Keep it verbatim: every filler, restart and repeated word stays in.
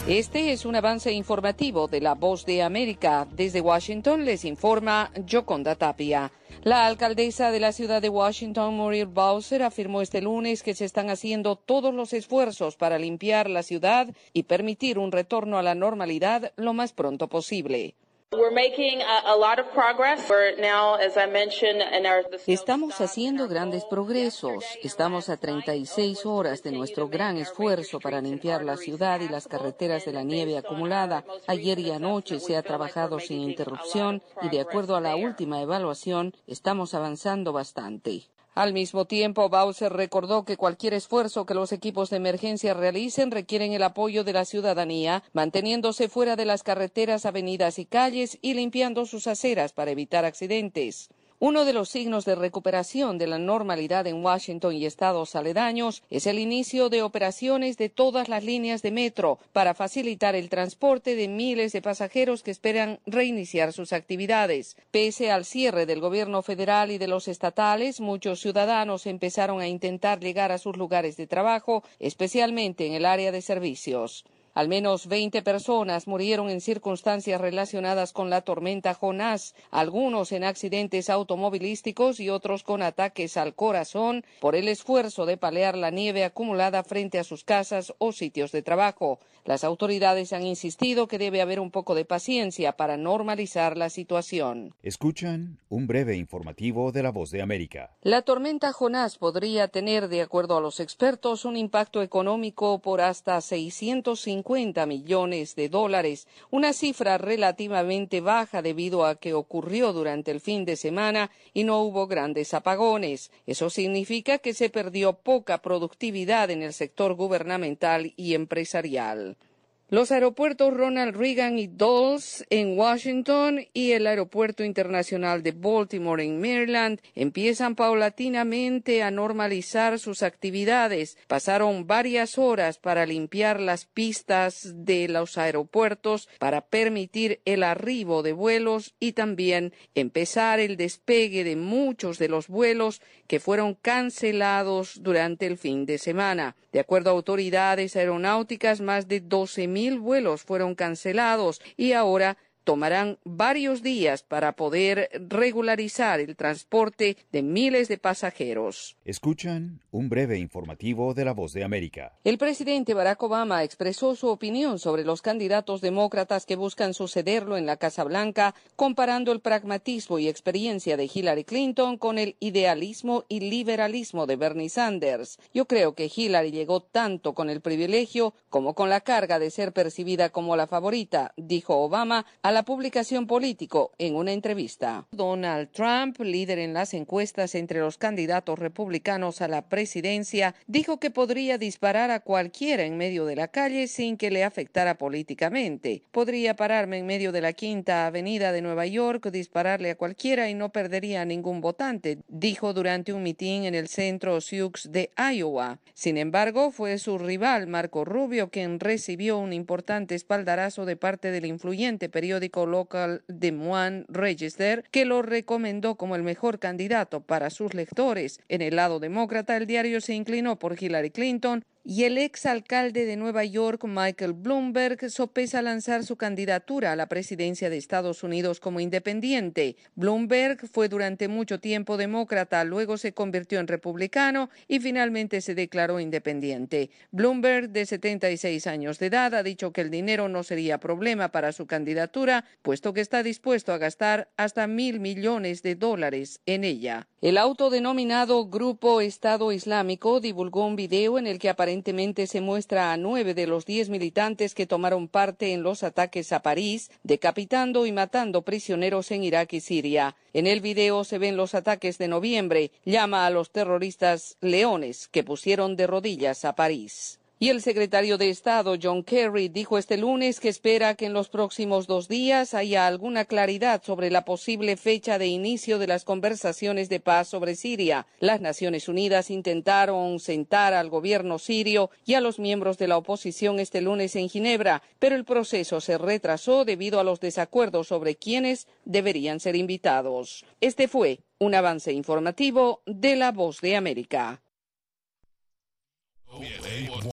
Este es un avance informativo de La Voz de América. Desde Washington les informa Yoconda Tapia. La alcaldesa de la ciudad de Washington, Muriel Bowser, afirmó este lunes que se están haciendo todos los esfuerzos para limpiar la ciudad y permitir un retorno a la normalidad lo más pronto posible. Estamos haciendo grandes progresos. Estamos a treinta y seis horas de nuestro gran esfuerzo para limpiar la ciudad y las carreteras de la nieve acumulada. Ayer y anoche se ha trabajado sin interrupción y, de acuerdo a la última evaluación, estamos avanzando bastante. Al mismo tiempo, Bowser recordó que cualquier esfuerzo que los equipos de emergencia realicen requieren el apoyo de la ciudadanía, manteniéndose fuera de las carreteras, avenidas y calles y limpiando sus aceras para evitar accidentes. Uno de los signos de recuperación de la normalidad en Washington y estados aledaños es el inicio de operaciones de todas las líneas de metro para facilitar el transporte de miles de pasajeros que esperan reiniciar sus actividades. Pese al cierre del gobierno federal y de los estatales, muchos ciudadanos empezaron a intentar llegar a sus lugares de trabajo, especialmente en el área de servicios. Al menos veinte personas murieron en circunstancias relacionadas con la tormenta Jonás, algunos en accidentes automovilísticos y otros con ataques al corazón por el esfuerzo de palear la nieve acumulada frente a sus casas o sitios de trabajo. Las autoridades han insistido que debe haber un poco de paciencia para normalizar la situación. Escuchan un breve informativo de La Voz de América. La tormenta Jonás podría tener, de acuerdo a los expertos, un impacto económico por hasta seiscientos cincuenta millones de dólares, una cifra relativamente baja debido a que ocurrió durante el fin de semana y no hubo grandes apagones. Eso significa que se perdió poca productividad en el sector gubernamental y empresarial. Los aeropuertos Ronald Reagan y Dulles en Washington y el Aeropuerto Internacional de Baltimore en Maryland empiezan paulatinamente a normalizar sus actividades. Pasaron varias horas para limpiar las pistas de los aeropuertos para permitir el arribo de vuelos y también empezar el despegue de muchos de los vuelos que fueron cancelados durante el fin de semana. De acuerdo a autoridades aeronáuticas, más de doce mil vuelos fueron cancelados y ahora tomarán varios días para poder regularizar el transporte de miles de pasajeros. Escuchan un breve informativo de La Voz de América. El presidente Barack Obama expresó su opinión sobre los candidatos demócratas que buscan sucederlo en la Casa Blanca, comparando el pragmatismo y experiencia de Hillary Clinton con el idealismo y liberalismo de Bernie Sanders. Yo creo que Hillary llegó tanto con el privilegio como con la carga de ser percibida como la favorita, dijo Obama a la publicación Político en una entrevista. Donald Trump, líder en las encuestas entre los candidatos republicanos a la presidencia, dijo que podría disparar a cualquiera en medio de la calle sin que le afectara políticamente. Podría pararme en medio de la Quinta Avenida de Nueva York, dispararle a cualquiera y no perdería a ningún votante, dijo durante un mitin en el centro Sioux de Iowa. Sin embargo, fue su rival Marco Rubio quien recibió un importante espaldarazo de parte del influyente periódico local Des Moines Register, que lo recomendó como el mejor candidato para sus lectores. En el lado demócrata, el diario se inclinó por Hillary Clinton y el exalcalde de Nueva York, Michael Bloomberg, sopesa lanzar su candidatura a la presidencia de Estados Unidos como independiente. Bloomberg fue durante mucho tiempo demócrata, luego se convirtió en republicano y finalmente se declaró independiente. Bloomberg, de setenta y seis años de edad, ha dicho que el dinero no sería problema para su candidatura, puesto que está dispuesto a gastar hasta mil millones de dólares en ella. El autodenominado Grupo Estado Islámico divulgó un video en el que aparentemente Aparentemente se muestra a nueve de los diez militantes que tomaron parte en los ataques a París, decapitando y matando prisioneros en Irak y Siria. En el video se ven los ataques de noviembre. Llama a los terroristas leones que pusieron de rodillas a París. Y el secretario de Estado, John Kerry, dijo este lunes que espera que en los próximos dos días haya alguna claridad sobre la posible fecha de inicio de las conversaciones de paz sobre Siria. Las Naciones Unidas intentaron sentar al gobierno sirio y a los miembros de la oposición este lunes en Ginebra, pero el proceso se retrasó debido a los desacuerdos sobre quiénes deberían ser invitados. Este fue un avance informativo de La Voz de América.